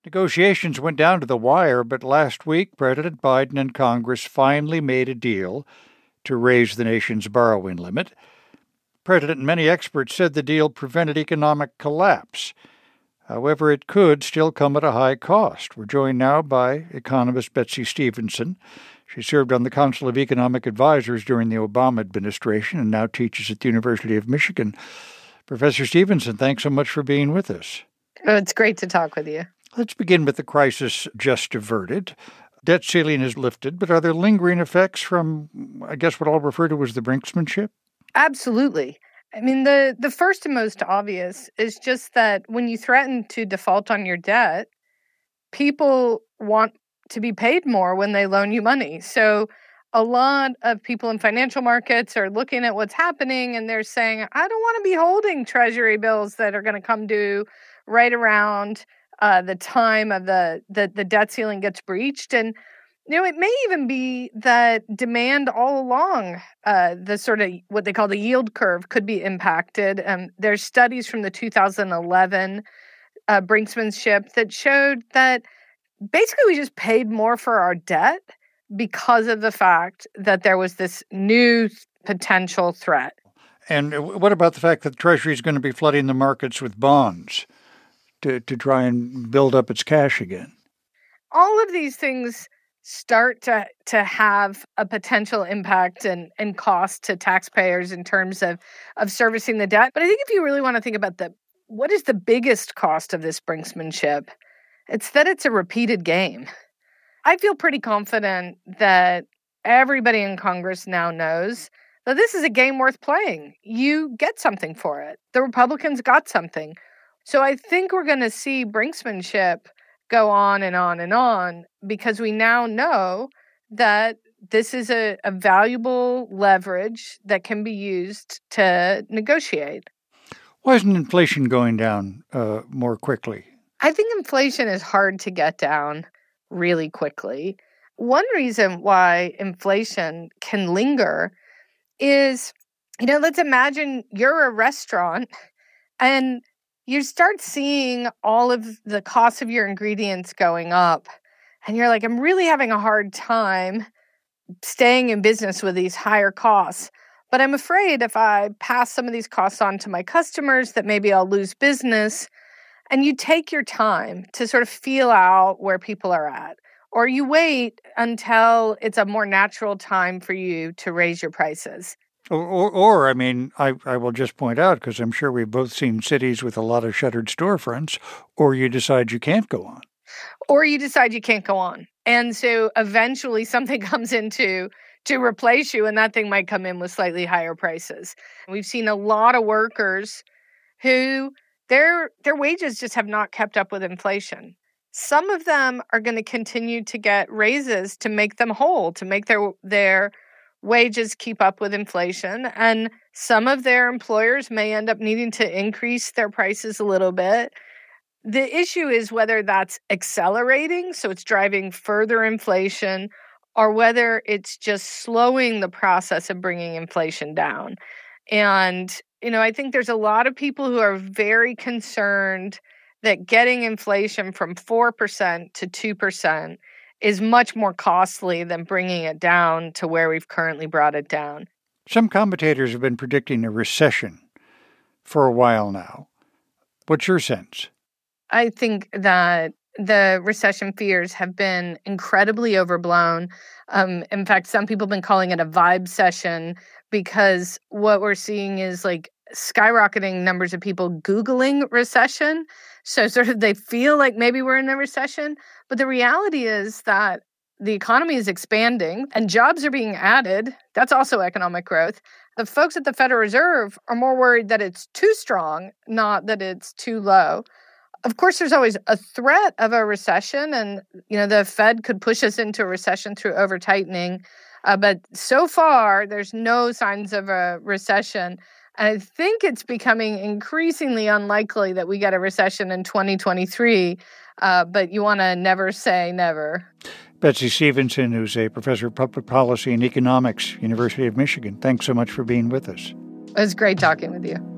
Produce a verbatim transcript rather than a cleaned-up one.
Negotiations went down to the wire, but last week President Biden and Congress finally made a deal to raise the nation's borrowing limit. President and many experts said the deal prevented economic collapse. However, it could still come at a high cost. We're joined now by economist Betsy Stevenson. She served on the Council of Economic Advisors during the Obama administration and now teaches at the University of Michigan. Professor Stevenson, thanks so much for being with us. Oh, it's great to talk with you. Let's begin with the crisis just averted. Debt ceiling is lifted, but are there lingering effects from, I guess, what I'll refer to as the brinksmanship? Absolutely. I mean, the, the first and most obvious is just that when you threaten to default on your debt, people want to be paid more when they loan you money. So a lot of people in financial markets are looking at what's happening and they're saying, I don't want to be holding treasury bills that are going to come due right around uh, the time of the, the, the debt ceiling gets breached. And you know, it may even be that demand all along uh, the sort of what they call the yield curve could be impacted. Um, there's studies from the two thousand eleven uh, brinksmanship that showed that basically we just paid more for our debt because of the fact that there was this new potential threat. And what about the fact that the Treasury is going to be flooding the markets with bonds to, to try and build up its cash again? All of these things start to to have a potential impact and, and cost to taxpayers in terms of, of servicing the debt. But I think if you really want to think about the what is the biggest cost of this brinksmanship, it's that it's a repeated game. I feel pretty confident that everybody in Congress now knows that this is a game worth playing. You get something for it. The Republicans got something. So I think we're going to see brinksmanship go on and on and on because we now know that this is a, a valuable leverage that can be used to negotiate. Why isn't inflation going down uh, more quickly? I think inflation is hard to get down really quickly. One reason why inflation can linger is, you know, let's imagine you're a restaurant and you start seeing all of the costs of your ingredients going up. And you're like, I'm really having a hard time staying in business with these higher costs. But I'm afraid if I pass some of these costs on to my customers that maybe I'll lose business. And you take your time to sort of feel out where people are at. Or you wait until it's a more natural time for you to raise your prices. Or, or, or I mean, I, I will just point out, because I'm sure we've both seen cities with a lot of shuttered storefronts, or you decide you can't go on. Or you decide you can't go on. And so eventually something comes into to replace you, and that thing might come in with slightly higher prices. We've seen a lot of workers who their their wages just have not kept up with inflation. Some of them are going to continue to get raises to make them whole, to make their their wages keep up with inflation. And some of their employers may end up needing to increase their prices a little bit. The issue is whether that's accelerating, so it's driving further inflation, or whether it's just slowing the process of bringing inflation down. And, you know, I think there's a lot of people who are very concerned that getting inflation from four percent to two percent is much more costly than bringing it down to where we've currently brought it down. Some commentators have been predicting a recession for a while now. What's your sense? I think that the recession fears have been incredibly overblown. Um, in fact, some people have been calling it a vibe session because what we're seeing is like skyrocketing numbers of people Googling recession. So sort of they feel like maybe we're in a recession. But the reality is that the economy is expanding and jobs are being added. That's also economic growth. The folks at the Federal Reserve are more worried that it's too strong, not that it's too low. Of course, there's always a threat of a recession, and you know the Fed could push us into a recession through over-tightening. Uh, but so far, there's no signs of a recession. And I think it's becoming increasingly unlikely that we get a recession in twenty twenty-three, uh, but you want to never say never. Betsy Stevenson, who's a professor of public policy and economics, University of Michigan, thanks so much for being with us. It was great talking with you.